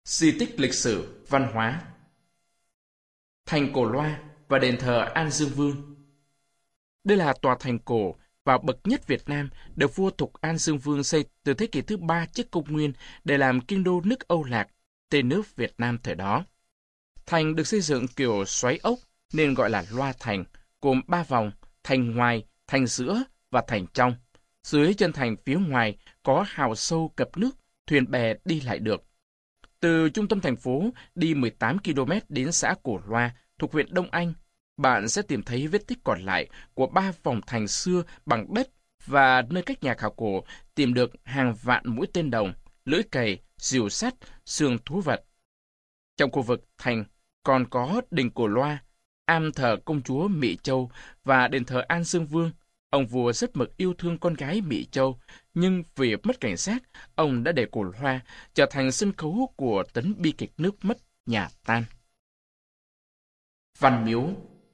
Di tích lịch sử, văn hóa. Thành Cổ Loa và đền thờ An Dương Vương. Đây là tòa thành cổ và bậc nhất Việt Nam được vua Thục An Dương Vương xây từ thế kỷ thứ 3 trước công nguyên để làm kinh đô nước Âu Lạc, tên nước Việt Nam thời đó. Thành được xây dựng kiểu xoáy ốc nên gọi là Loa Thành, gồm 3 vòng: thành ngoài, thành giữa và thành trong. Dưới chân thành phía ngoài có hào sâu cập nước, thuyền bè đi lại được. Từ trung tâm thành phố đi 18 km đến xã Cổ Loa thuộc huyện Đông Anh, bạn sẽ tìm thấy vết tích còn lại của 3 vòng thành xưa bằng đất và nơi các nhà khảo cổ tìm được hàng vạn mũi tên đồng, lưỡi cày, rìu sắt, xương thú vật. Trong khu vực thành còn có đình Cổ Loa, am thờ công chúa Mỹ Châu và đền thờ An Dương Vương. Ông vua rất mực yêu thương con gái Mỹ Châu, nhưng vì mất cảnh sát, ông đã để Cổ Loa trở thành sân khấu của tấn bi kịch nước mất nhà tan. Văn Miếu.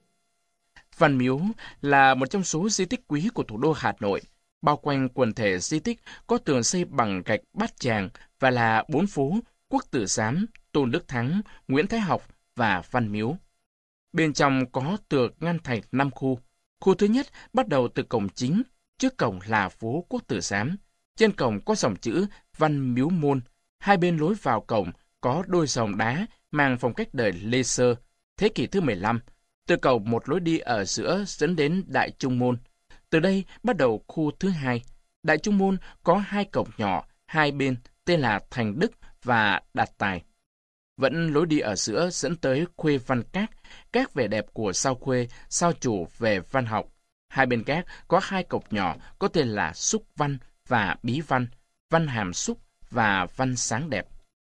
Văn Miếu là một trong số di tích quý của thủ đô Hà Nội. Bao quanh quần thể di tích có tường xây bằng gạch Bát Tràng và là 4 phố: Quốc Tử Giám, Tôn Đức Thắng, Nguyễn Thái Học và Văn Miếu. Bên trong có tường ngăn thành 5 khu. Khu thứ nhất bắt đầu từ cổng chính, trước cổng là phố Quốc Tử Giám. Trên cổng có dòng chữ Văn Miếu Môn. Hai bên lối vào cổng có đôi rồng đá mang phong cách đời Lê Sơ, thế kỷ thứ 15. Từ cổng một lối đi ở giữa dẫn đến Đại Trung Môn. Từ đây bắt đầu khu thứ hai. Đại Trung Môn có 2 cổng nhỏ, hai bên tên là Thành Đức và Đạt Tài. Vẫn lối đi ở giữa dẫn tới Khuê Văn các vẻ đẹp của sao Khuê, sao Chủ về văn học. Hai bên các có 2 cổng nhỏ có tên là Xúc Văn và Bí Văn, Văn Hàm Xúc và Văn Sáng Đẹp.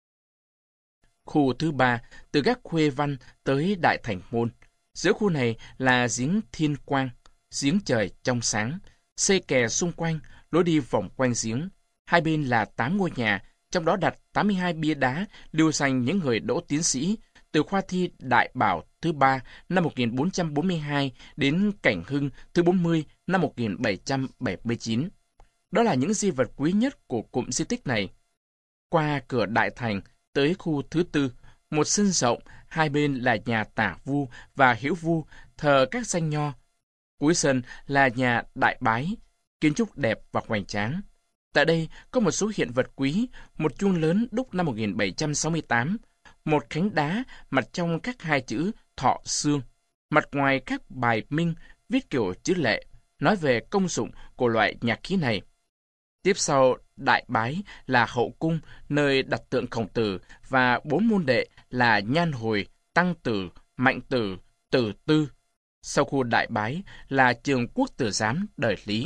Khu thứ 3 từ các Khuê Văn tới Đại Thành Môn. Giữa khu này là giếng Thiên Quang, giếng trời trong sáng, xây kè xung quanh, lối đi vòng quanh giếng. Hai bên là 8 ngôi nhà, trong đó đặt 82 bia đá lưu danh những người đỗ tiến sĩ, từ khoa thi Đại Bảo thứ 3 năm 1442 đến Cảnh Hưng thứ 40 năm 1779. Đó là những di vật quý nhất của cụm di tích này. Qua cửa Đại Thành tới khu thứ 4, một sân rộng, hai bên là nhà Tả Vu và Hiễu Vu, thờ các danh nho. Cuối sân là nhà Đại Bái, kiến trúc đẹp và hoành tráng. Tại đây có một số hiện vật quý: một chuông lớn đúc năm 1768, một khánh đá mặt trong các 2 chữ Thọ Xương, mặt ngoài các bài minh viết kiểu chữ lệ, nói về công dụng của loại nhạc khí này. Tiếp sau Đại Bái là hậu cung, nơi đặt tượng Khổng Tử, và 4 môn đệ là Nhan Hồi, Tăng Tử, Mạnh Tử, Tử Tư. Sau khu Đại Bái là trường Quốc Tử Giám đời Lý.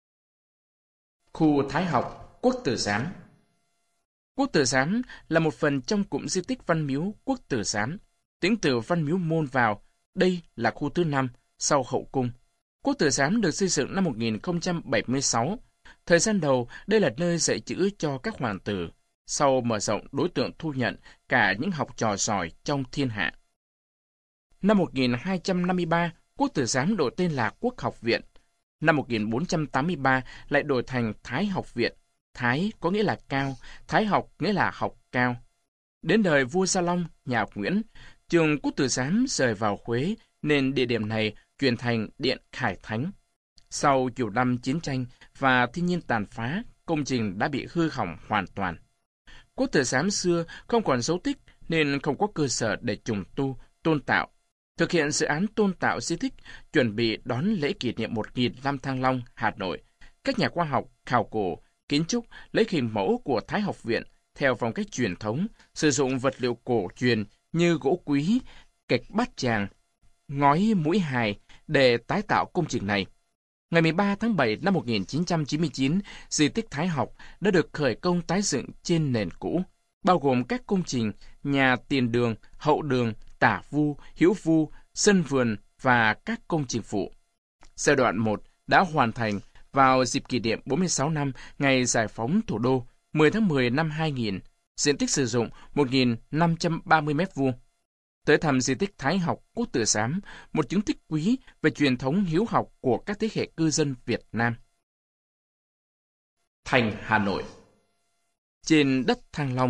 Khu Thái Học, Quốc Tử Giám. Quốc Tử Giám là một phần trong cụm di tích Văn Miếu Quốc Tử Giám. Tính từ Văn Miếu Môn vào, đây là khu thứ 5 sau hậu cung. Quốc Tử Giám được xây dựng năm 1076. Thời gian đầu, đây là nơi dạy chữ cho các hoàng tử. Sau mở rộng đối tượng thu nhận cả những học trò giỏi trong thiên hạ. Năm 1253, Quốc Tử Giám đổi tên là Quốc Học Viện. Năm 1483 lại đổi thành Thái Học Viện. Thái có nghĩa là cao, Thái học nghĩa là học cao. Đến đời vua Gia Long, nhà Nguyễn, trường Quốc Tử Giám rời vào Huế nên địa điểm này chuyển thành Điện Khải Thánh. Sau nhiều năm chiến tranh và thiên nhiên tàn phá, công trình đã bị hư hỏng hoàn toàn. Quốc Tử Giám xưa không còn dấu tích nên không có cơ sở để trùng tu, tôn tạo. Thực hiện dự án tôn tạo di tích, chuẩn bị đón lễ kỷ niệm 1000 năm Thăng Long, Hà Nội, các nhà khoa học, khảo cổ, kiến trúc lấy hình mẫu của Thái Học Viện theo phong cách truyền thống, sử dụng vật liệu cổ truyền như gỗ quý, gạch Bát Tràng, ngói mũi hài để tái tạo công trình này. Ngày 13 tháng 7 năm 1999, di tích Thái Học đã được khởi công tái dựng trên nền cũ, bao gồm các công trình nhà tiền đường, hậu đường, Tả Vu, Hiễu Vu, sân vườn và các công trình phụ. Giai đoạn 1 đã hoàn thành vào dịp kỷ niệm 46 năm ngày giải phóng thủ đô 10 tháng 10 năm 2000, diện tích sử dụng 1.530 m². Tới thăm di tích Thái Học Quốc Tử Giám, một chứng tích quý về truyền thống hiếu học của các thế hệ cư dân Việt Nam. Thành Hà Nội. Trên đất Thăng Long,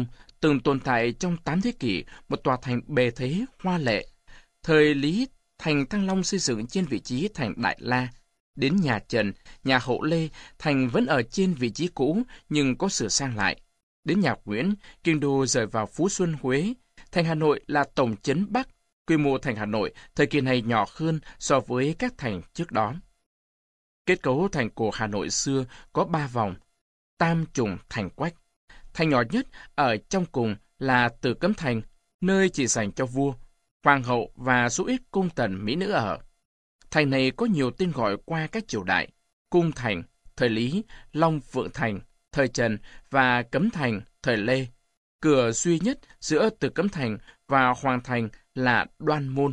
từng tồn tại trong 8 thế kỷ, một tòa thành bề thế hoa lệ. Thời Lý, thành Thăng Long xây dựng trên vị trí thành Đại La. Đến nhà Trần, nhà Hậu Lê, thành vẫn ở trên vị trí cũ nhưng có sửa sang lại. Đến nhà Nguyễn, kinh đô rời vào Phú Xuân, Huế. Thành Hà Nội là tổng trấn Bắc. Quy mô thành Hà Nội thời kỳ này nhỏ hơn so với các thành trước đó. Kết cấu thành cổ Hà Nội xưa có 3 vòng, tam trùng thành quách. Thành nhỏ nhất ở trong cùng là Tử Cấm Thành, nơi chỉ dành cho vua, hoàng hậu và số ít cung tần mỹ nữ ở. Thành này có nhiều tên gọi qua các triều đại: Cung Thành, thời Lý, Long Phượng Thành, thời Trần và Cấm Thành, thời Lê. Cửa duy nhất giữa Tử Cấm Thành và Hoàng Thành là Đoan Môn.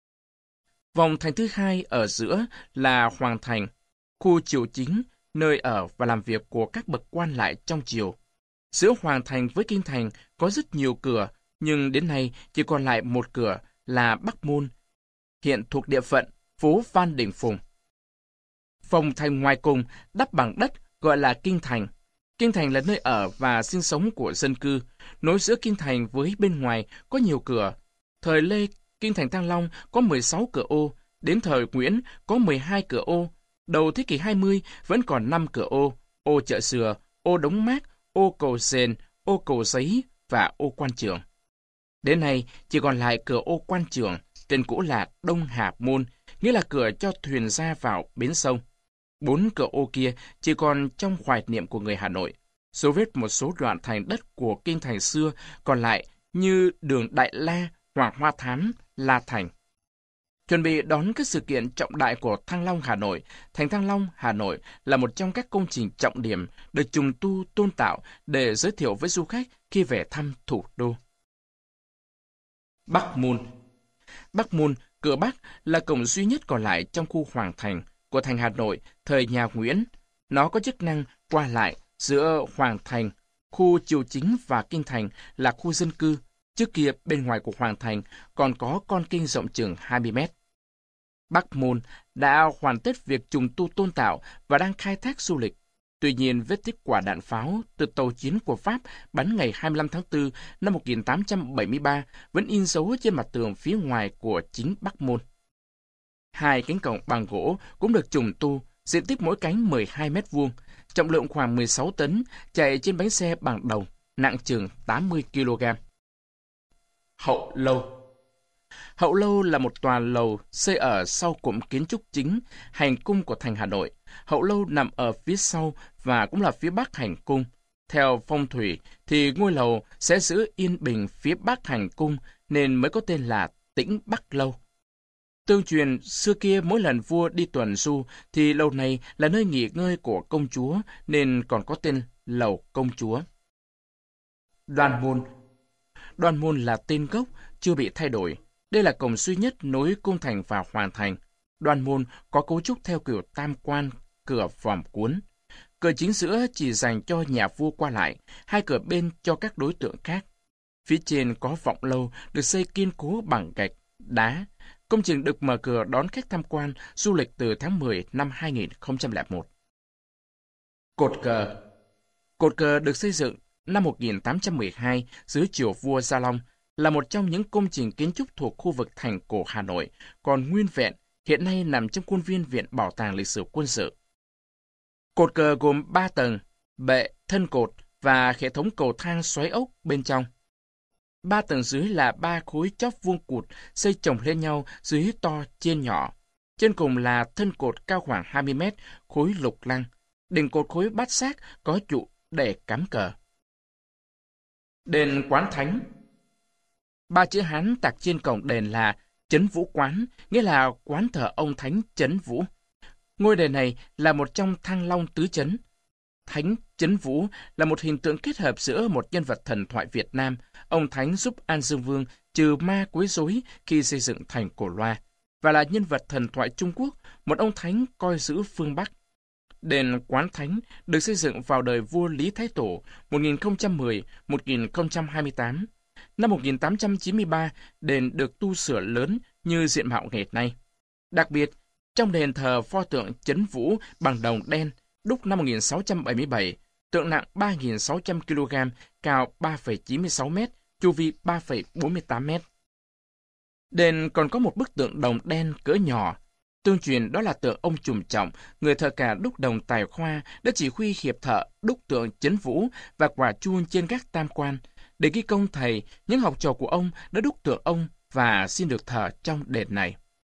Vòng thành thứ hai ở giữa là Hoàng Thành, khu triều chính, nơi ở và làm việc của các bậc quan lại trong triều. Giữa Hoàng Thành với Kinh Thành có rất nhiều cửa, nhưng đến nay chỉ còn lại một cửa là Bắc Môn, hiện thuộc địa phận phố Phan Đình Phùng. Vòng thành ngoài cùng đắp bằng đất gọi là Kinh Thành. Kinh Thành là nơi ở và sinh sống của dân cư. Nối giữa Kinh Thành với bên ngoài có nhiều cửa. Thời Lê, Kinh Thành Thăng Long có 16 cửa ô, đến thời Nguyễn có 12 cửa ô. Đầu thế kỷ 20 vẫn còn 5 cửa ô: ô Chợ Sừa, ô Đống Mác, ô Cầu Sền, ô Cầu Giấy và ô Quan Trường. Đến nay chỉ còn lại cửa ô Quan Trường, tên cũ là Đông Hà Môn, nghĩa là cửa cho thuyền ra vào bến sông. 4 cửa ô kia chỉ còn trong hoài niệm của người Hà Nội. Dấu vết một số đoạn thành đất của Kinh Thành xưa còn lại như đường Đại La, Hoàng Hoa Thám, La Thành. Chuẩn bị đón các sự kiện trọng đại của Thăng Long Hà Nội, thành Thăng Long Hà Nội là một trong các công trình trọng điểm được trùng tu tôn tạo để giới thiệu với du khách khi về thăm thủ đô. Bắc Môn. Bắc Môn, cửa Bắc, là cổng duy nhất còn lại trong khu Hoàng Thành của thành Hà Nội thời nhà Nguyễn. Nó có chức năng qua lại giữa Hoàng Thành, khu triều chính và Kinh Thành là khu dân cư. Trước kia bên ngoài của Hoàng Thành còn có con kênh rộng chừng 20 mét. Bắc Môn đã hoàn tất việc trùng tu tôn tạo và đang khai thác du lịch. Tuy nhiên, vết tích quả đạn pháo từ tàu chiến của Pháp bắn ngày 25 tháng 4 năm 1873 vẫn in dấu trên mặt tường phía ngoài của chính Bắc Môn. 2 cánh cổng bằng gỗ cũng được trùng tu, diện tích mỗi cánh 12 mét vuông, trọng lượng khoảng 16 tấn, chạy trên bánh xe bằng đồng, nặng chừng 80 kg. Hậu Lâu. Hậu Lâu là một tòa lầu xây ở sau cụm kiến trúc chính, hành cung của thành Hà Nội. Hậu Lâu nằm ở phía sau và cũng là phía bắc hành cung. Theo phong thủy thì ngôi lầu sẽ giữ yên bình phía bắc hành cung nên mới có tên là Tĩnh Bắc Lâu. Tương truyền xưa kia mỗi lần vua đi tuần du thì lầu này là nơi nghỉ ngơi của công chúa nên còn có tên lầu công chúa. Đoan Môn. Đoan Môn là tên gốc, chưa bị thay đổi. Đây là cổng duy nhất nối cung thành và Hoàng Thành. Đoan Môn có cấu trúc theo kiểu tam quan, cửa vòm cuốn. Cửa chính giữa chỉ dành cho nhà vua qua lại, 2 cửa bên cho các đối tượng khác. Phía trên có vọng lâu được xây kiên cố bằng gạch, đá. Công trình được mở cửa đón khách tham quan du lịch từ tháng 10 năm 2001. Cột cờ. Cột cờ được xây dựng năm 1812 dưới triều vua Gia Long, là một trong những công trình kiến trúc thuộc khu vực thành cổ Hà Nội, còn nguyên vẹn, hiện nay nằm trong khuôn viên Viện Bảo tàng Lịch sử Quân sự. Cột cờ gồm 3 tầng, bệ, thân cột và hệ thống cầu thang xoáy ốc bên trong. 3 tầng dưới là 3 khối chóp vuông cụt xây chồng lên nhau dưới to trên nhỏ. Trên cùng là thân cột cao khoảng 20 mét, khối lục lăng. Đỉnh cột khối bát giác có trụ để cắm cờ. Đền Quán Thánh. 3 chữ Hán tạc trên cổng đền là Trấn Vũ Quán, nghĩa là quán thờ ông Thánh Trấn Vũ. Ngôi đền này là một trong Thăng Long tứ trấn. Thánh Trấn Vũ là một hình tượng kết hợp giữa một nhân vật thần thoại Việt Nam, ông Thánh giúp An Dương Vương trừ ma quấy rối khi xây dựng thành Cổ Loa, và là nhân vật thần thoại Trung Quốc, một ông Thánh coi giữ phương Bắc. Đền Quán Thánh được xây dựng vào đời vua Lý Thái Tổ 1010-1028. Năm 1893, đền được tu sửa lớn như diện mạo ngày nay. Đặc biệt, trong đền thờ pho tượng Trấn Vũ bằng đồng đen, đúc năm 1677, tượng nặng 3.600 kg, cao 3,96 mét, chu vi 3,48 mét. Đền còn có một bức tượng đồng đen cỡ nhỏ. Tương truyền đó là tượng ông Trùm Trọng, người thợ cả đúc đồng tài khoa, đã chỉ huy hiệp thợ đúc tượng Chấn Vũ và quả chuông trên các tam quan. Để ghi công thầy, những học trò của ông đã đúc tượng ông và xin được thờ trong đền này.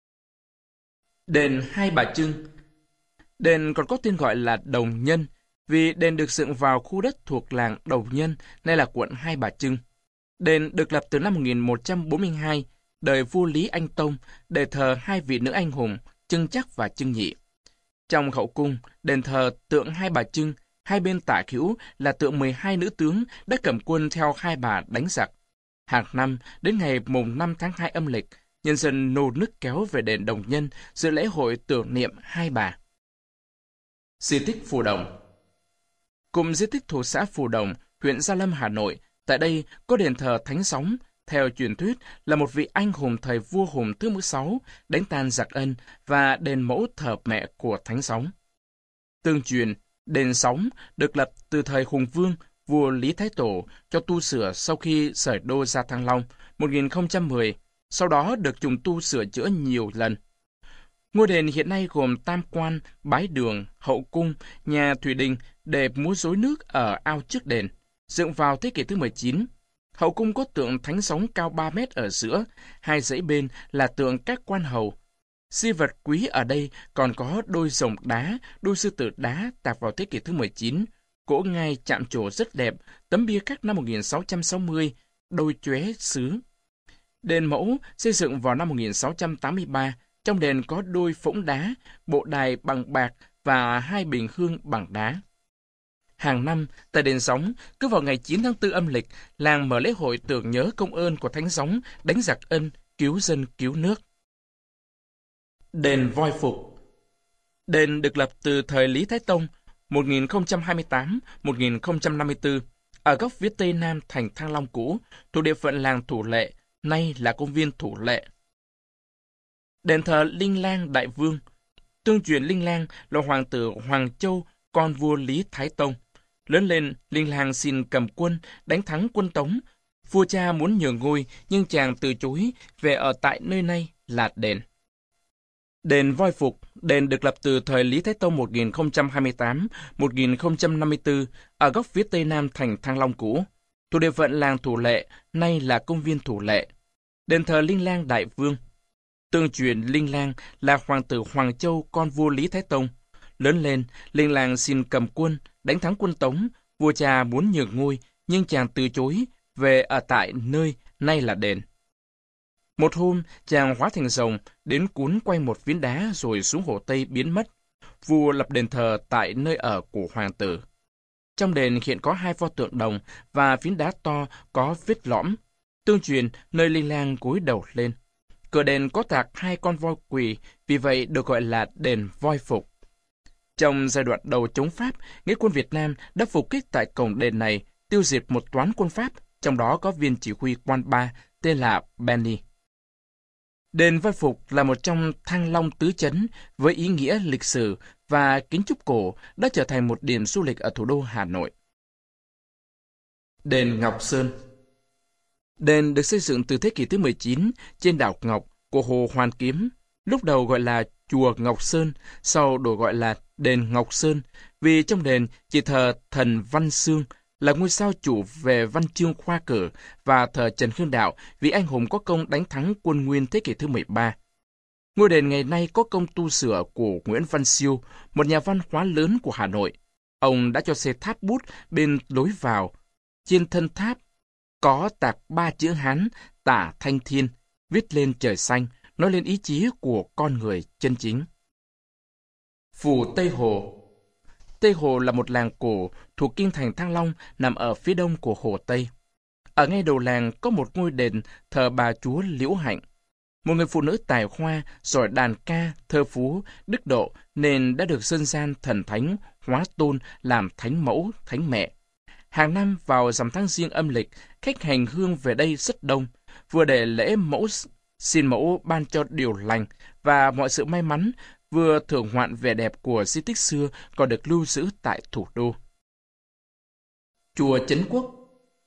Đền Hai Bà Trưng. Đền còn có tên gọi là Đồng Nhân, vì đền được dựng vào khu đất thuộc làng Đồng Nhân, nay là quận Hai Bà Trưng. Đền được lập từ năm 1142, đời vua Lý Anh Tông, để thờ hai vị nữ anh hùng, Trưng Trắc và Trưng Nhị. Trong hậu cung, đền thờ tượng Hai Bà Trưng, hai bên tả hữu là tượng 12 nữ tướng đã cầm quân theo hai bà đánh giặc. Hàng năm, đến ngày mùng 5 tháng 2 âm lịch, nhân dân nô nức kéo về đền Đồng Nhân dự lễ hội tưởng niệm hai bà. Di tích Phù Đồng. Cụm di tích thuộc xã Phù Đồng, huyện Gia Lâm, Hà Nội. Tại đây có đền thờ Thánh Sóng, theo truyền thuyết là một vị anh hùng thời vua Hùng thứ 16 đánh tan giặc Ân, và đền mẫu thờ mẹ của Thánh Sóng. Tương truyền, đền Sóng được lập từ thời Hùng Vương, vua Lý Thái Tổ, cho tu sửa sau khi rời đô ra Thăng Long 1010, sau đó được trùng tu sửa chữa nhiều lần. Ngôi đền hiện nay gồm tam quan, bái đường, hậu cung, nhà thủy đình để múa rối nước ở ao trước đền, dựng vào thế kỷ thứ 19. Hậu cung có tượng Thánh Sóng cao 3 mét ở giữa, hai dãy bên là tượng các quan hầu. Di vật quý ở đây còn có đôi rồng đá, đôi sư tử đá tạc vào thế kỷ thứ 19, cỗ ngai chạm trổ rất đẹp, tấm bia khắc năm 1660, đôi chóe sứ. Đền mẫu xây dựng vào năm 1683, trong đền có đôi phỗng đá, bộ đài bằng bạc và hai bình hương bằng đá. Hàng năm, tại đền Sóng, cứ vào ngày 9 tháng 4 âm lịch, làng mở lễ hội tưởng nhớ công ơn của Thánh Sóng đánh giặc Ân, cứu dân cứu nước. Đền Voi Phục. Đền được lập từ thời Lý Thái Tông 1028-1054 ở góc phía tây nam thành Thăng Long cũ, thuộc địa phận làng Thủ Lệ, nay là công viên Thủ Lệ. Đền thờ Linh Lang Đại Vương. Tương truyền Linh Lang là hoàng tử Hoàng Châu, con vua Lý Thái Tông. Lớn lên, Linh Lang xin cầm quân, đánh thắng quân Tống. Vua cha muốn nhường ngôi, nhưng chàng từ chối, về ở tại nơi này là đền. Đền Voi Phục. Đền được lập từ thời Lý Thái Tông 1028-1054 ở góc phía tây nam thành Thăng Long cũ, thuộc địa phận làng Thủ Lệ, nay là công viên Thủ Lệ. Đền thờ Linh Lang Đại Vương. Tương truyền Linh Lang là hoàng tử Hoàng Châu, con vua Lý Thái Tông. Lớn lên, Linh Lang xin cầm quân, đánh thắng quân Tống. Vua cha muốn nhường ngôi, nhưng chàng từ chối, về ở tại nơi nay là đền. Một hôm, chàng hóa thành rồng, đến cuốn quay một phiến đá rồi xuống hồ Tây biến mất. Vua lập đền thờ tại nơi ở của hoàng tử. Trong đền hiện có hai pho tượng đồng và phiến đá to có vết lõm. Tương truyền nơi Linh Lang cúi đầu lên. Cửa đền có tạc hai con voi quỳ, vì vậy được gọi là đền Voi Phục. Trong giai đoạn đầu chống Pháp, nghĩa quân Việt Nam đã phục kích tại cổng đền này, tiêu diệt một toán quân Pháp, trong đó có viên chỉ huy quan ba tên là Benny. Đền Voi Phục là một trong Thăng Long tứ trấn với ý nghĩa lịch sử và kiến trúc cổ, đã trở thành một điểm du lịch ở thủ đô Hà Nội. Đền Ngọc Sơn. Đền được xây dựng từ thế kỷ thứ 19 trên đảo Ngọc của Hồ Hoàn Kiếm, lúc đầu gọi là Chùa Ngọc Sơn, sau đổi gọi là Đền Ngọc Sơn, vì trong đền chỉ thờ thần Văn Xương, là ngôi sao chủ về văn chương khoa cử, và thờ Trần Hưng Đạo, vị anh hùng có công đánh thắng quân Nguyên thế kỷ thứ 13. Ngôi đền ngày nay có công tu sửa của Nguyễn Văn Siêu, một nhà văn hóa lớn của Hà Nội. Ông đã cho xây tháp bút bên lối vào. Trên thân tháp có tạc 3 chữ Hán tả thanh thiên, viết lên trời xanh, nói lên ý chí của con người chân chính. Phủ Tây Hồ. Tây Hồ là một làng cổ thuộc kinh thành Thăng Long, nằm ở phía đông của Hồ Tây. Ở ngay đầu làng có một ngôi đền thờ bà chúa Liễu Hạnh, một người phụ nữ tài hoa, giỏi đàn ca, thơ phú, đức độ, nên đã được dân gian thần thánh hóa tôn làm thánh mẫu, thánh mẹ. Hàng năm vào rằm tháng Giêng âm lịch, khách hành hương về đây rất đông, vừa để lễ mẫu, xin mẫu ban cho điều lành và mọi sự may mắn, vừa thưởng ngoạn vẻ đẹp của di tích xưa còn được lưu giữ tại thủ đô. Chùa Trấn Quốc.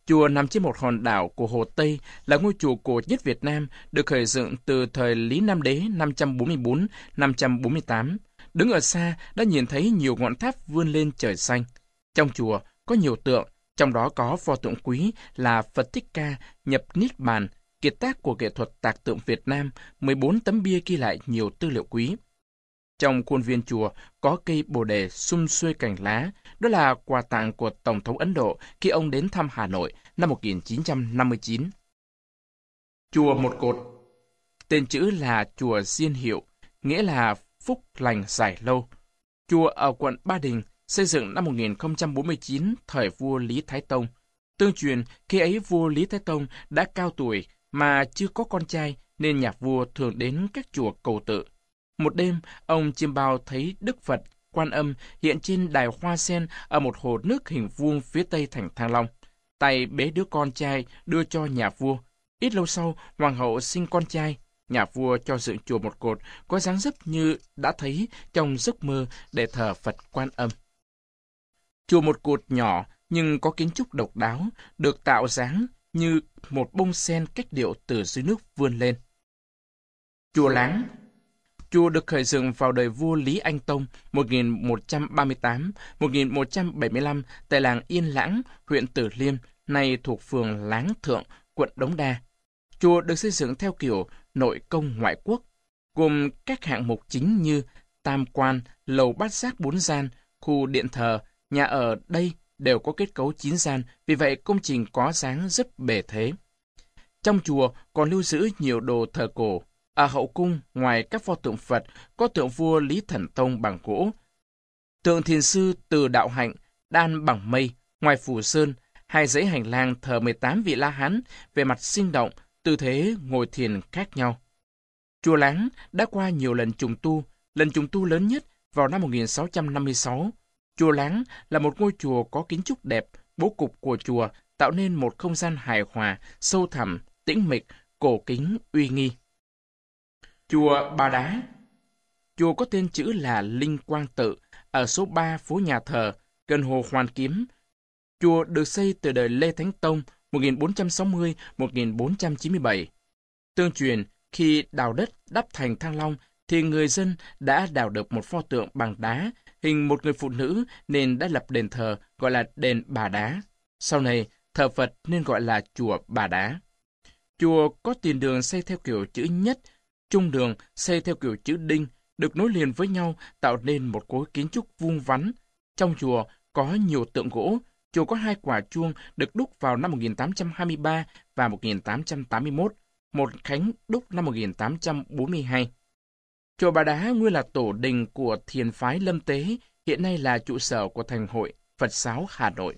Chùa nằm trên một hòn đảo của Hồ Tây, là ngôi chùa cổ nhất Việt Nam, được khởi dựng từ thời Lý Nam Đế 544-548. Đứng ở xa đã nhìn thấy nhiều ngọn tháp vươn lên trời xanh. Trong chùa có nhiều tượng, trong đó có pho tượng quý là Phật Thích Ca nhập Niết Bàn, kiệt tác của nghệ thuật tạc tượng Việt Nam, 14 tấm bia ghi lại nhiều tư liệu quý. Trong khuôn viên chùa có cây bồ đề sum xuê cành lá, đó là quà tặng của Tổng thống Ấn Độ khi ông đến thăm Hà Nội năm 1959. Chùa Một Cột, tên chữ là chùa Diên Hiệu, nghĩa là phúc lành dài lâu. Chùa ở quận Ba Đình, xây dựng năm 1049 thời vua Lý Thái Tông. Tương truyền khi ấy vua Lý Thái Tông đã cao tuổi mà chưa có con trai, nên nhà vua thường đến các chùa cầu tự. Một đêm, ông chiêm bao thấy Đức Phật Quan Âm hiện trên đài hoa sen ở một hồ nước hình vuông phía tây thành Thăng Long. Tay bế đứa con trai đưa cho nhà vua. Ít lâu sau, hoàng hậu sinh con trai. Nhà vua cho dựng chùa Một Cột có dáng dấp như đã thấy trong giấc mơ để thờ Phật Quan Âm. Chùa Một Cột nhỏ nhưng có kiến trúc độc đáo, được tạo dáng như một bông sen cách điệu từ dưới nước vươn lên. Chùa Láng. Chùa được khởi dựng vào đời vua Lý Anh Tông 1138-1175 tại làng Yên Lãng, huyện Từ Liêm, nay thuộc phường Láng Thượng, quận Đống Đa. Chùa được xây dựng theo kiểu nội công ngoại quốc, gồm các hạng mục chính như tam quan, lầu bát giác 4 gian, khu điện thờ, nhà ở đây đều có kết cấu 9 gian, vì vậy công trình có dáng rất bề thế. Trong chùa còn lưu giữ nhiều đồ thờ cổ. Ở hậu cung, ngoài các pho tượng Phật, có tượng vua Lý Thần Tông bằng gỗ, tượng thiền sư Từ Đạo Hạnh đan bằng mây. Ngoài phủ sơn, hai dãy hành lang thờ 18 vị La Hán về mặt sinh động, tư thế ngồi thiền khác nhau. Chùa Láng đã qua nhiều lần trùng tu, lần trùng tu lớn nhất vào năm 1656. Chùa Láng là một ngôi chùa có kiến trúc đẹp, bố cục của chùa tạo nên một không gian hài hòa, sâu thẳm, tĩnh mịch, cổ kính, uy nghi. Chùa Bà Đá. Chùa có tên chữ là Linh Quang Tự, ở số 3 phố Nhà Thờ, gần hồ Hoàn Kiếm. Chùa được xây từ đời Lê Thánh Tông 1460-1497. Tương truyền, khi đào đất đắp thành Thăng Long, thì người dân đã đào được một pho tượng bằng đá, hình một người phụ nữ nên đã lập đền thờ gọi là đền Bà Đá. Sau này, thờ Phật nên gọi là chùa Bà Đá. Chùa có tiền đường xây theo kiểu chữ nhất, trung đường xây theo kiểu chữ đinh, được nối liền với nhau tạo nên một khối kiến trúc vuông vắn. Trong chùa có nhiều tượng gỗ. Chùa có 2 quả chuông được đúc vào năm 1823 và 1881, một khánh đúc năm 1842. Chùa Bà Đá nguyên là tổ đình của thiền phái Lâm Tế, hiện nay là trụ sở của Thành hội Phật giáo Hà Nội.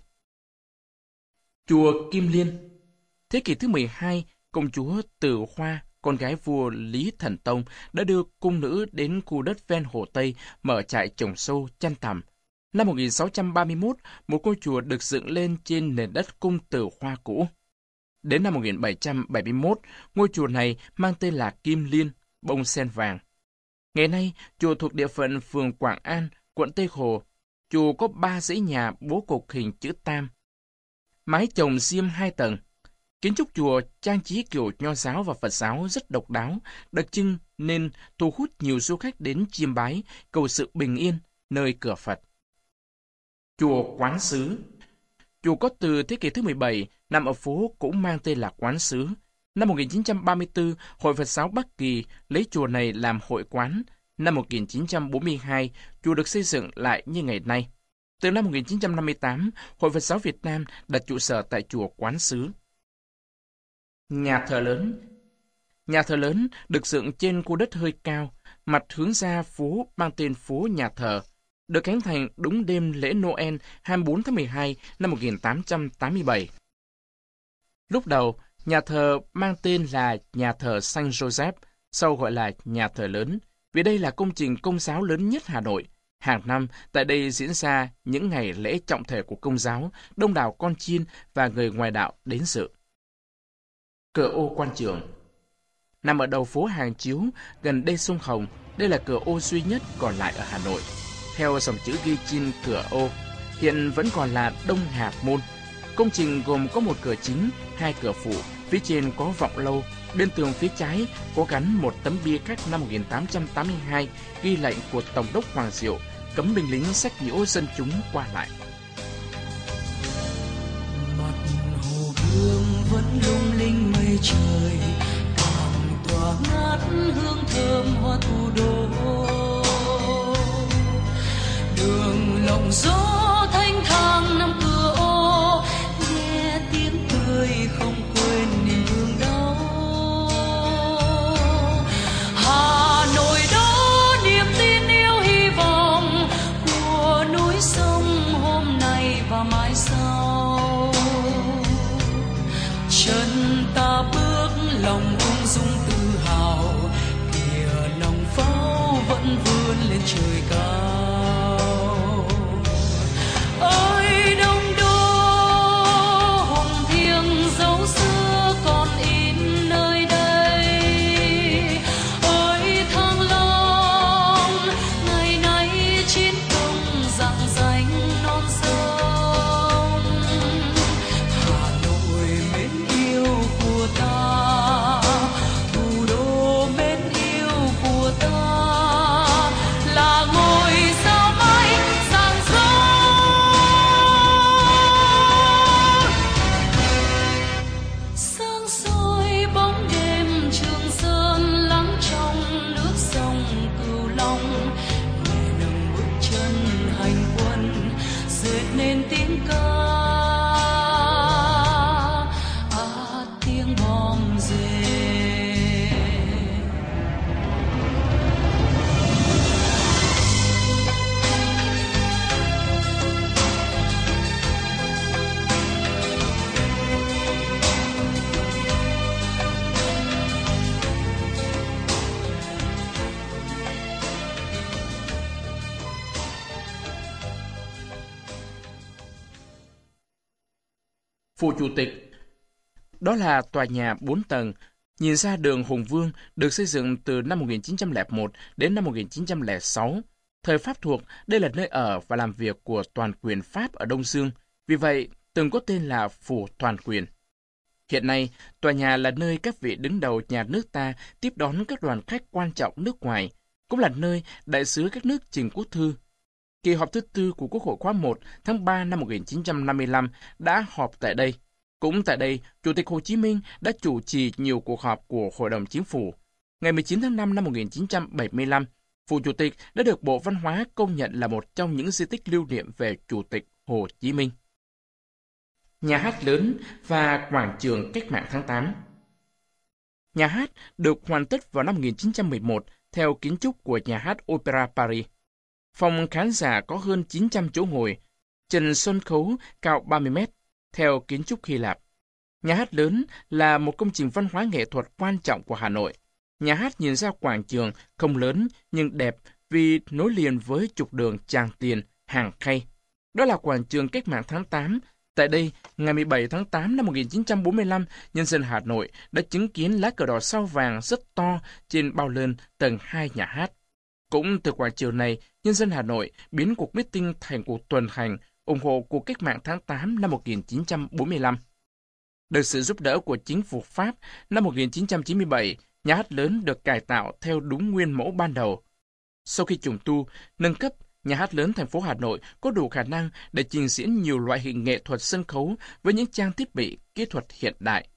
Chùa Kim Liên. Thế kỷ thứ 12, công chúa Từ Hoa, con gái vua Lý Thần Tông, đã đưa cung nữ đến khu đất ven Hồ Tây mở trại trồng sâu, chăn tằm. Năm 1631, một ngôi chùa được dựng lên trên nền đất cung Từ Hoa cũ. Đến năm 1771, ngôi chùa này mang tên là Kim Liên, bông sen vàng. Ngày nay, chùa thuộc địa phận phường Quảng An, quận Tây Hồ. Chùa có 3 dãy nhà bố cục hình chữ tam, mái chòm xiêm 2 tầng. Kiến trúc chùa trang trí kiểu Nho giáo và Phật giáo rất độc đáo, đặc trưng nên thu hút nhiều du khách đến chiêm bái, cầu sự bình yên nơi cửa Phật. Chùa Quán Sứ. Chùa có từ thế kỷ thứ 17, nằm ở phố cũng mang tên là Quán Sứ. Năm 1934, Hội Phật giáo Bắc Kỳ lấy chùa này làm hội quán. Năm 1942, chùa được xây dựng lại như ngày nay. Từ năm 1958, Hội Phật giáo Việt Nam đặt trụ sở tại chùa Quán Sứ. Nhà thờ lớn. Nhà thờ lớn được dựng trên khu đất hơi cao, mặt hướng ra phố mang tên phố Nhà thờ, được khánh thành đúng đêm lễ Noel 24 tháng 12 năm 1887. Lúc đầu, nhà thờ mang tên là Nhà thờ Saint Joseph, sau gọi là Nhà thờ lớn, vì đây là công trình công giáo lớn nhất Hà Nội. Hàng năm, tại đây diễn ra những ngày lễ trọng thể của Công giáo, đông đảo con chiên và người ngoài đạo đến dự. Cửa ô Quan Trường. Nằm ở đầu phố Hàng Chiếu, gần đê sông Hồng, đây là cửa ô duy nhất còn lại ở Hà Nội. Theo dòng chữ ghi trên cửa ô, hiện vẫn còn là Đông Hà Môn. Công trình gồm có một cửa chính, hai cửa phụ, phía trên có vọng lâu, bên tường phía trái có gắn một tấm bia khắc năm 1882 ghi lệnh của Tổng đốc Hoàng Diệu cấm binh lính sách nhiễu dân chúng qua lại. Mặt hồ gương vẫn lung linh mây trời, càng tỏa ngát hương thơm hoa thủ đô. Đường lộng gió thanh thang năm cửa ô, nghe tiếng cười không quên niềm thương đau. Hà Nội đó niềm tin yêu hy vọng của núi sông hôm nay và mai sau. Chân ta bước lòng ung dung tự hào, kìa nòng pháo vẫn vươn lên trời cao. Ơi Đông Đô hùng thiêng dấu xưa còn in nơi đây. Ơi Thăng Long ngày nay chiến công rạng danh non sông. Hà Nội mến yêu của ta, thủ đô mến yêu của ta, là ngôi sao mai rạng rỡ. Sáng soi bóng đêm Trường Sơn lắng trong nước sông Cửu Long, nghe nâng bước chân hành quân dệt nên tiếng ca, tiếng bom rền. Phủ Chủ tịch. Đó là tòa nhà 4 tầng, nhìn ra đường Hùng Vương, được xây dựng từ năm 1901 đến năm 1906. Thời Pháp thuộc, đây là nơi ở và làm việc của toàn quyền Pháp ở Đông Dương, vì vậy từng có tên là Phủ Toàn quyền. Hiện nay, tòa nhà là nơi các vị đứng đầu nhà nước ta tiếp đón các đoàn khách quan trọng nước ngoài, cũng là nơi đại sứ các nước trình quốc thư. Kỳ họp thứ tư của Quốc hội khóa 1 tháng 3 năm 1955 đã họp tại đây. Cũng tại đây, Chủ tịch Hồ Chí Minh đã chủ trì nhiều cuộc họp của Hội đồng Chính phủ. Ngày 19 tháng 5 năm 1975, Phủ Chủ tịch đã được Bộ Văn hóa công nhận là một trong những di tích lưu niệm về Chủ tịch Hồ Chí Minh. Nhà hát lớn và quảng trường Cách mạng tháng 8. Nhà hát được hoàn tất vào năm 1911 theo kiến trúc của nhà hát Opera Paris. Phòng khán giả có hơn 900 chỗ ngồi, trần sân khấu cao 30 mét, theo kiến trúc Hy Lạp. Nhà hát lớn là một công trình văn hóa nghệ thuật quan trọng của Hà Nội. Nhà hát nhìn ra quảng trường không lớn nhưng đẹp vì nối liền với trục đường Tràng Tiền, Hàng Khay. Đó là quảng trường Cách mạng tháng 8. Tại đây, ngày 17 tháng 8 năm 1945, nhân dân Hà Nội đã chứng kiến lá cờ đỏ sao vàng rất to trên bao lơn tầng 2 nhà hát. Cũng từ quảng trường này, nhân dân Hà Nội biến cuộc meeting thành cuộc tuần hành ủng hộ cuộc cách mạng tháng 8 năm 1945. Được sự giúp đỡ của chính phủ Pháp, năm 1997, nhà hát lớn được cải tạo theo đúng nguyên mẫu ban đầu. Sau khi trùng tu, nâng cấp, nhà hát lớn thành phố Hà Nội có đủ khả năng để trình diễn nhiều loại hình nghệ thuật sân khấu với những trang thiết bị kỹ thuật hiện đại.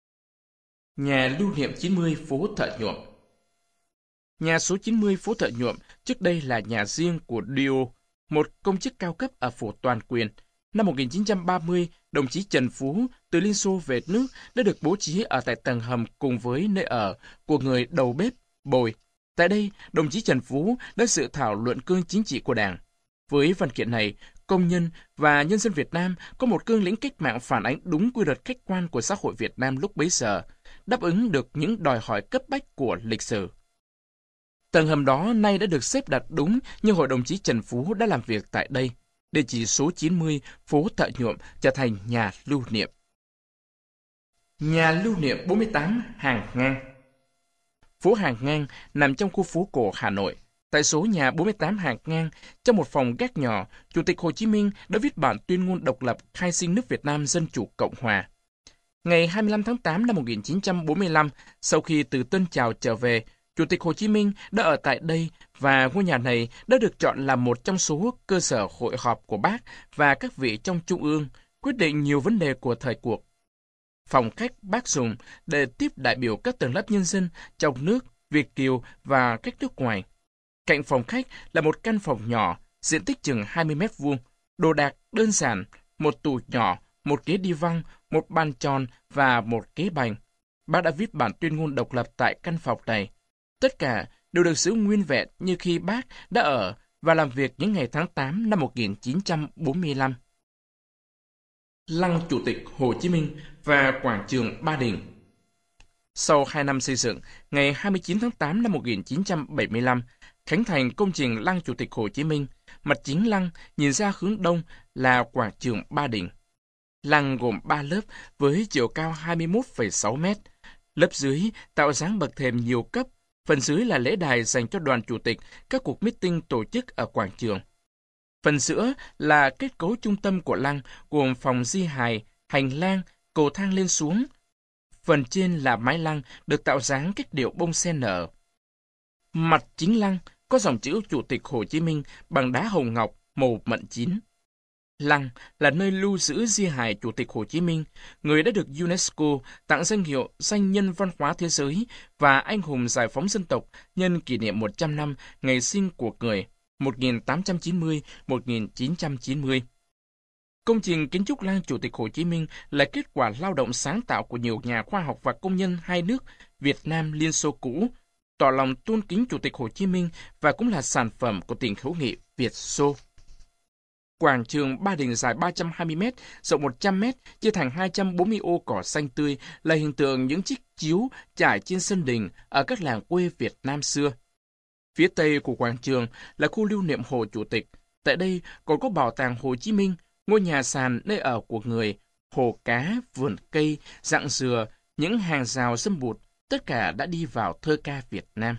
Nhà lưu niệm 90 phố Thợ Nhuộm. Nhà số 90 phố Thợ Nhuộm trước đây là nhà riêng của Dio, một công chức cao cấp ở phủ Toàn quyền. Năm 1930, đồng chí Trần Phú từ Liên Xô về nước đã được bố trí ở tại tầng hầm cùng với nơi ở của người đầu bếp Bồi. Tại đây, đồng chí Trần Phú đã dự thảo luận cương chính trị của Đảng. Với văn kiện này, công nhân và nhân dân Việt Nam có một cương lĩnh cách mạng phản ánh đúng quy luật khách quan của xã hội Việt Nam lúc bấy giờ, đáp ứng được những đòi hỏi cấp bách của lịch sử. Tầng hầm đó nay đã được xếp đặt đúng như hội đồng chí Trần Phú đã làm việc tại đây. Địa chỉ số 90 phố Thợ Nhuộm trở thành nhà lưu niệm. Nhà lưu niệm 48 Hàng Ngang. Phố Hàng Ngang nằm trong khu phố cổ Hà Nội. Tại số nhà 48 hàng ngang, trong một phòng gác nhỏ, Chủ tịch Hồ Chí Minh đã viết bản tuyên ngôn độc lập khai sinh nước Việt Nam Dân Chủ Cộng Hòa. Ngày 25 tháng 8 năm 1945, sau khi từ Tân Trào trở về, Chủ tịch Hồ Chí Minh đã ở tại đây và ngôi nhà này đã được chọn làm một trong số cơ sở hội họp của Bác và các vị trong Trung ương, quyết định nhiều vấn đề của thời cuộc. Phòng khách Bác dùng để tiếp đại biểu các tầng lớp nhân dân trong nước, Việt kiều và các nước ngoài. Cạnh phòng khách là một căn phòng nhỏ, diện tích chừng 20 mét vuông, đồ đạc đơn giản, một tủ nhỏ, một ghế đi văng, một bàn tròn và một ghế bành. Bác đã viết bản tuyên ngôn độc lập tại căn phòng này. Tất cả đều được giữ nguyên vẹn như khi Bác đã ở và làm việc những ngày tháng 8 năm 1945. Lăng Chủ tịch Hồ Chí Minh và quảng trường Ba Đình. Sau 2 năm xây dựng, ngày 29 tháng 8 năm 1975, khánh thành công trình Lăng Chủ tịch Hồ Chí Minh, mặt chính lăng nhìn ra hướng đông là quảng trường Ba Đình. Lăng gồm 3 lớp với chiều cao 21,6 mét. Lớp dưới tạo dáng bậc thềm nhiều cấp, phần dưới là lễ đài dành cho đoàn chủ tịch các cuộc meeting tổ chức ở quảng trường. Phần giữa là kết cấu trung tâm của lăng gồm phòng di hài, hành lang, cầu thang lên xuống. Phần trên là mái lăng được tạo dáng cách điệu bông sen nở. Mặt chính lăng có dòng chữ Chủ tịch Hồ Chí Minh bằng đá hồng ngọc màu mận chín. Lăng là nơi lưu giữ di hài Chủ tịch Hồ Chí Minh, người đã được UNESCO tặng danh hiệu Danh nhân văn hóa thế giới và Anh hùng giải phóng dân tộc nhân kỷ niệm 100 năm ngày sinh của người 1890-1990. Công trình kiến trúc Lăng Chủ tịch Hồ Chí Minh là kết quả lao động sáng tạo của nhiều nhà khoa học và công nhân hai nước Việt Nam Liên Xô cũ, tỏ lòng tôn kính Chủ tịch Hồ Chí Minh và cũng là sản phẩm của tình hữu nghị Việt-Xô. Quảng trường Ba Đình dài 320 m, rộng 100 m, chia thành 240 ô cỏ xanh tươi là hình tượng những chiếc chiếu trải trên sân đình ở các làng quê Việt Nam xưa. Phía tây của quảng trường là khu lưu niệm Hồ Chủ tịch. Tại đây còn có bảo tàng Hồ Chí Minh, ngôi nhà sàn nơi ở của người, hồ cá, vườn cây, rặng dừa, những hàng rào dâm bụt, tất cả đã đi vào thơ ca Việt Nam.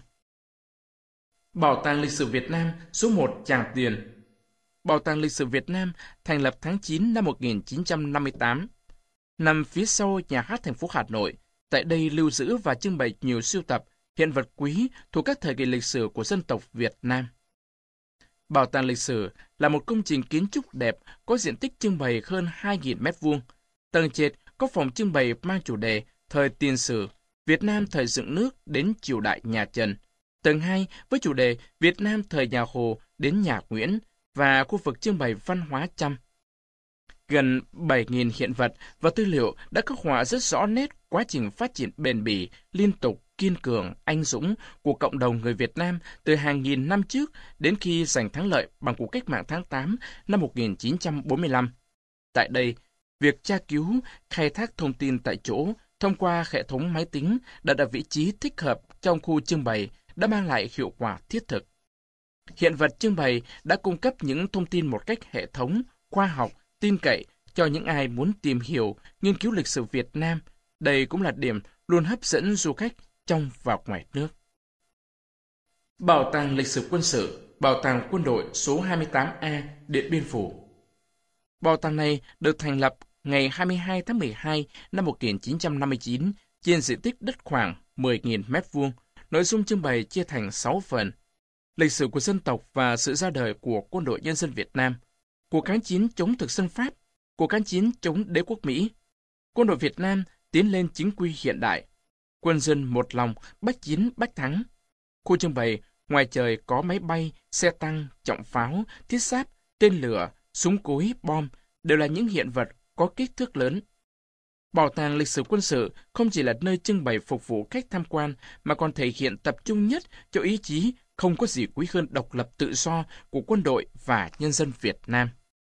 Bảo tàng lịch sử Việt Nam số 1 Tràng Tiền. Bảo tàng lịch sử Việt Nam thành lập tháng 9 năm 1958. Nằm phía sau nhà hát thành phố Hà Nội, tại đây lưu giữ và trưng bày nhiều sưu tập, hiện vật quý thuộc các thời kỳ lịch sử của dân tộc Việt Nam. Bảo tàng lịch sử là một công trình kiến trúc đẹp có diện tích trưng bày hơn 2.000 m². Tầng trệt có phòng trưng bày mang chủ đề Thời tiền sử, Việt Nam thời dựng nước đến triều đại nhà Trần. Tầng 2 với chủ đề Việt Nam thời nhà Hồ đến nhà Nguyễn và khu vực trưng bày văn hóa Chăm. Gần 7.000 hiện vật và tư liệu đã khắc họa rất rõ nét quá trình phát triển bền bỉ, liên tục, kiên cường, anh dũng của cộng đồng người Việt Nam từ hàng nghìn năm trước đến khi giành thắng lợi bằng cuộc cách mạng tháng 8 năm 1945. Tại đây, việc tra cứu, khai thác thông tin tại chỗ thông qua hệ thống máy tính đặt ở vị trí thích hợp trong khu trưng bày đã mang lại hiệu quả thiết thực. Hiện vật trưng bày đã cung cấp những thông tin một cách hệ thống, khoa học, tin cậy cho những ai muốn tìm hiểu, nghiên cứu lịch sử Việt Nam. Đây cũng là điểm luôn hấp dẫn du khách trong và ngoài nước. Bảo tàng lịch sử quân sự, Bảo tàng quân đội số 28A, Điện Biên Phủ. Bảo tàng này được thành lập ngày 22 tháng 12 năm 1959 trên diện tích đất khoảng 10.000 m². Nội dung trưng bày chia thành 6 phần. Lịch sử của dân tộc và sự ra đời của Quân đội Nhân dân Việt Nam, cuộc kháng chiến chống thực dân Pháp, cuộc kháng chiến chống đế quốc Mỹ, Quân đội Việt Nam tiến lên chính quy hiện đại, quân dân một lòng bách chiến bách thắng. Khu trưng bày ngoài trời có máy bay, xe tăng, trọng pháo, thiết giáp, tên lửa, súng cối, bom, đều là những hiện vật có kích thước lớn. Bảo tàng lịch sử quân sự không chỉ là nơi trưng bày phục vụ khách tham quan mà còn thể hiện tập trung nhất cho ý chí không có gì quý hơn độc lập tự do của quân đội và nhân dân Việt Nam.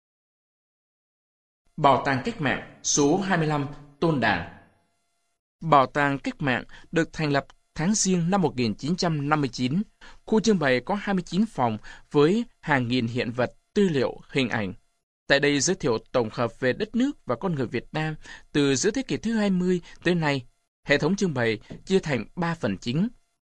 Bảo tàng Cách mạng số 25 Tôn Đản. Bảo tàng Cách mạng được thành lập tháng Giêng năm 1959. Khu trưng bày có 29 phòng với hàng nghìn hiện vật, tư liệu, hình ảnh. Tại đây giới thiệu tổng hợp về đất nước và con người Việt Nam từ giữa thế kỷ thứ 20 tới nay. Hệ thống trưng bày chia thành 3 phần chính.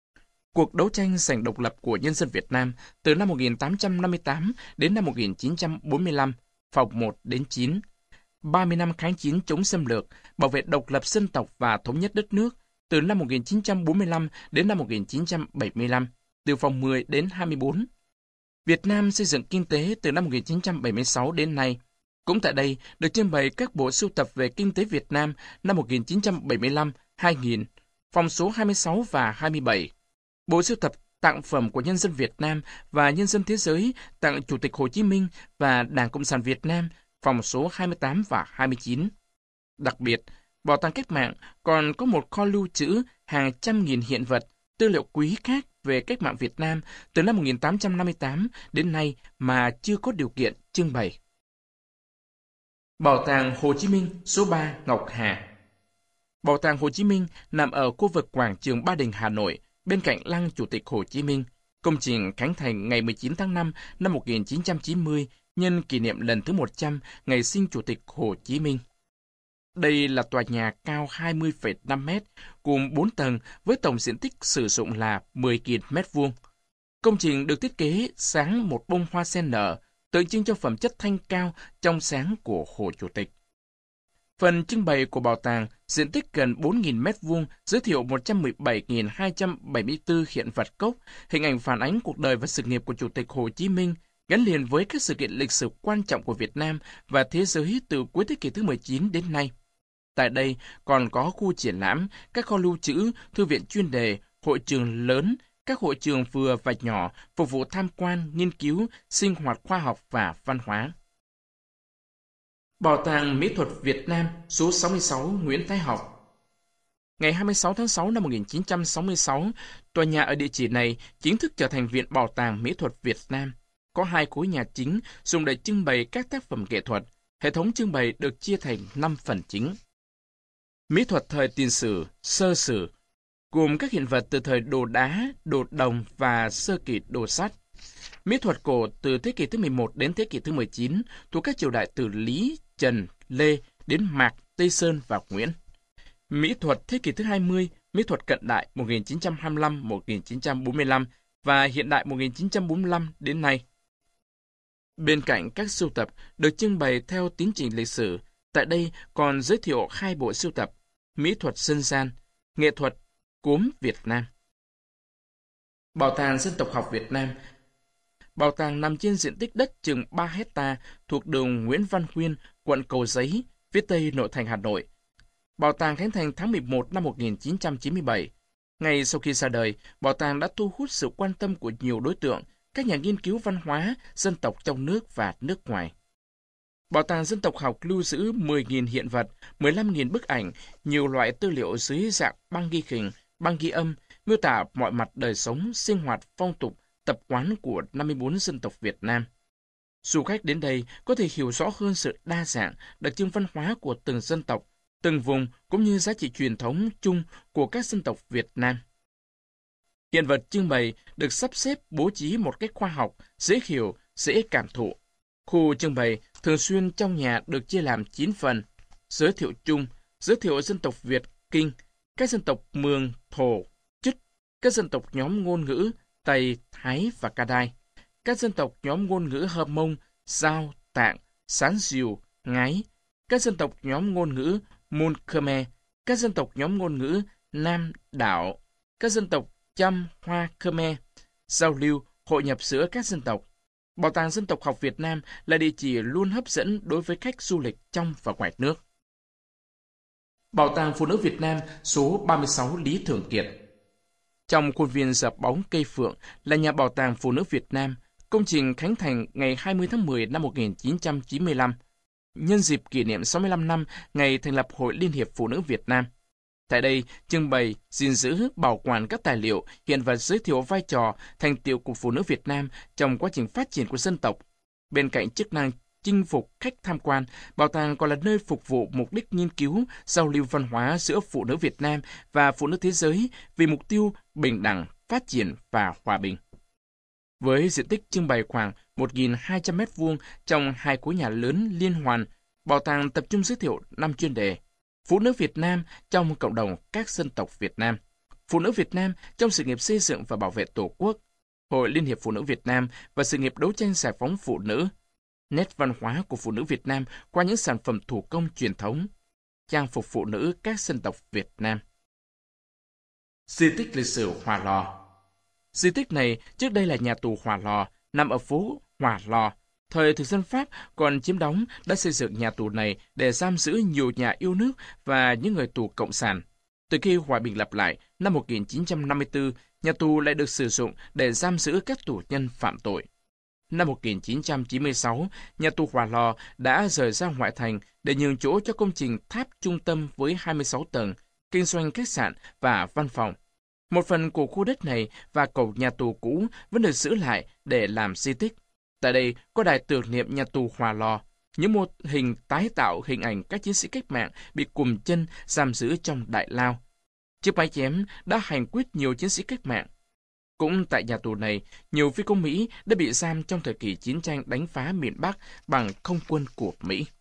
Cuộc đấu tranh giành độc lập của nhân dân Việt Nam từ năm 1858 đến năm 1945, phòng 1 đến 9, 30 năm kháng chiến chống xâm lược, bảo vệ độc lập dân tộc và thống nhất đất nước từ năm 1945 đến năm 1975, từ phòng 10 đến 24. Việt Nam xây dựng kinh tế từ năm 1976 đến nay. Cũng tại đây được trưng bày các bộ sưu tập về kinh tế Việt Nam năm 1975-2000, phòng số 26 và 27. Bộ sưu tập tặng phẩm của nhân dân Việt Nam và nhân dân thế giới tặng Chủ tịch Hồ Chí Minh và Đảng Cộng sản Việt Nam, phòng số 28 và 29. Đặc biệt, Bảo tàng Cách mạng còn có một kho lưu trữ hàng trăm nghìn hiện vật, tư liệu quý khác về cách mạng Việt Nam từ năm 1858 đến nay mà chưa có điều kiện trưng bày. Bảo tàng Hồ Chí Minh số 3 Ngọc Hà. Bảo tàng Hồ Chí Minh nằm ở khu vực quảng trường Ba Đình, Hà Nội, bên cạnh lăng Chủ tịch Hồ Chí Minh. Công trình khánh thành ngày 19 tháng 5 năm 1990 nhân kỷ niệm lần thứ 100 ngày sinh Chủ tịch Hồ Chí Minh. Đây là tòa nhà cao 20,5 mét, gồm 4 tầng với tổng diện tích sử dụng là 10.000 mét vuông. Công trình được thiết kế sáng một bông hoa sen nở, tượng trưng cho phẩm chất thanh cao, trong sáng của Hồ Chủ tịch. Phần trưng bày của bảo tàng diện tích gần 4.000 mét vuông, giới thiệu 117.274 hiện vật gốc, hình ảnh phản ánh cuộc đời và sự nghiệp của Chủ tịch Hồ Chí Minh, gắn liền với các sự kiện lịch sử quan trọng của Việt Nam và thế giới từ cuối thế kỷ thứ 19 đến nay. Tại đây còn có khu triển lãm, các kho lưu trữ, thư viện chuyên đề, hội trường lớn, các hội trường vừa và nhỏ phục vụ tham quan, nghiên cứu, sinh hoạt khoa học và văn hóa. Bảo tàng Mỹ thuật Việt Nam số 66 Nguyễn Thái Học. Ngày 26 tháng 6 năm 1966, tòa nhà ở địa chỉ này chính thức trở thành Viện Bảo tàng Mỹ thuật Việt Nam. Có 2 khối nhà chính dùng để trưng bày các tác phẩm nghệ thuật. Hệ thống trưng bày được chia thành 5 phần chính. Mỹ thuật thời tiền sử, sơ sử, gồm các hiện vật từ thời đồ đá, đồ đồng và sơ kỳ đồ sắt. Mỹ thuật cổ từ thế kỷ thứ 11 đến thế kỷ thứ 19, thuộc các triều đại từ Lý, Trần, Lê đến Mạc, Tây Sơn và Nguyễn. Mỹ thuật thế kỷ thứ 20, mỹ thuật cận đại 1925-1945 và hiện đại 1945 đến nay. Bên cạnh các sưu tập được trưng bày theo tiến trình lịch sử, tại đây còn giới thiệu 2 bộ sưu tập Mỹ thuật dân gian, nghệ thuật cốm Việt Nam. Bảo tàng Dân tộc học Việt Nam. Bảo tàng nằm trên diện tích đất chừng 3 hecta thuộc đường Nguyễn Văn Huyên, quận Cầu Giấy, phía tây nội thành Hà Nội. Bảo tàng khánh thành tháng 11 năm 1997. Ngay sau khi ra đời, bảo tàng đã thu hút sự quan tâm của nhiều đối tượng, các nhà nghiên cứu văn hóa, dân tộc trong nước và nước ngoài. Bảo tàng Dân tộc học lưu giữ 10.000 hiện vật, 15.000 bức ảnh, nhiều loại tư liệu dưới dạng băng ghi hình, băng ghi âm, miêu tả mọi mặt đời sống, sinh hoạt, phong tục, tập quán của 54 dân tộc Việt Nam. Du khách đến đây có thể hiểu rõ hơn sự đa dạng, đặc trưng văn hóa của từng dân tộc, từng vùng cũng như giá trị truyền thống chung của các dân tộc Việt Nam. Hiện vật trưng bày được sắp xếp bố trí một cách khoa học, dễ hiểu, dễ cảm thụ. Khu trưng bày thường xuyên trong nhà được chia làm 9 phần: giới thiệu chung, giới thiệu dân tộc Việt, Kinh, các dân tộc Mường, Thổ, Chứt, các dân tộc nhóm ngôn ngữ Tây, Thái và Ca Đai, các dân tộc nhóm ngôn ngữ Hơ Mông, Dao, Tạng, Sán Diều, Ngái, các dân tộc nhóm ngôn ngữ Môn Khmer, các dân tộc nhóm ngôn ngữ Nam Đảo, các dân tộc Chăm, Hoa, Khmer, giao lưu, hội nhập giữa các dân tộc. Bảo tàng Dân tộc học Việt Nam là địa chỉ luôn hấp dẫn đối với khách du lịch trong và ngoài nước. Bảo tàng Phụ nữ Việt Nam số 36 Lý Thường Kiệt. Trong khuôn viên dập bóng cây phượng là nhà Bảo tàng Phụ nữ Việt Nam, công trình khánh thành ngày 20 tháng 10 năm 1995, nhân dịp kỷ niệm 65 năm ngày thành lập Hội Liên hiệp Phụ nữ Việt Nam. Tại đây, trưng bày, gìn giữ, bảo quản các tài liệu, hiện vật giới thiệu vai trò, thành tựu của phụ nữ Việt Nam trong quá trình phát triển của dân tộc. Bên cạnh chức năng chinh phục khách tham quan, bảo tàng còn là nơi phục vụ mục đích nghiên cứu, giao lưu văn hóa giữa phụ nữ Việt Nam và phụ nữ thế giới vì mục tiêu bình đẳng, phát triển và hòa bình. Với diện tích trưng bày khoảng 1.200 m² trong 2 khối nhà lớn liên hoàn, bảo tàng tập trung giới thiệu 5 chuyên đề: Phụ nữ Việt Nam trong cộng đồng các dân tộc Việt Nam, Phụ nữ Việt Nam trong sự nghiệp xây dựng và bảo vệ Tổ quốc, Hội Liên hiệp Phụ nữ Việt Nam và sự nghiệp đấu tranh giải phóng phụ nữ, nét văn hóa của phụ nữ Việt Nam qua những sản phẩm thủ công truyền thống, trang phục phụ nữ các dân tộc Việt Nam. Di tích lịch sử Hòa Lò. Di tích này trước đây là nhà tù Hòa Lò, nằm ở phố Hòa Lò. Thời thực dân Pháp còn chiếm đóng đã xây dựng nhà tù này để giam giữ nhiều nhà yêu nước và những người tù cộng sản. Từ khi hòa bình lập lại, năm 1954, nhà tù lại được sử dụng để giam giữ các tù nhân phạm tội. Năm 1996, nhà tù Hòa Lò đã rời ra ngoại thành để nhường chỗ cho công trình tháp trung tâm với 26 tầng, kinh doanh khách sạn và văn phòng. Một phần của khu đất này và cổng nhà tù cũ vẫn được giữ lại để làm di tích. Tại đây có đài tưởng niệm nhà tù Hòa Lò, những mô hình tái tạo hình ảnh các chiến sĩ cách mạng bị cùm chân giam giữ trong đại lao. Chiếc mái chém đã hành quyết nhiều chiến sĩ cách mạng. Cũng tại nhà tù này, nhiều phi công Mỹ đã bị giam trong thời kỳ chiến tranh đánh phá miền Bắc bằng không quân của Mỹ.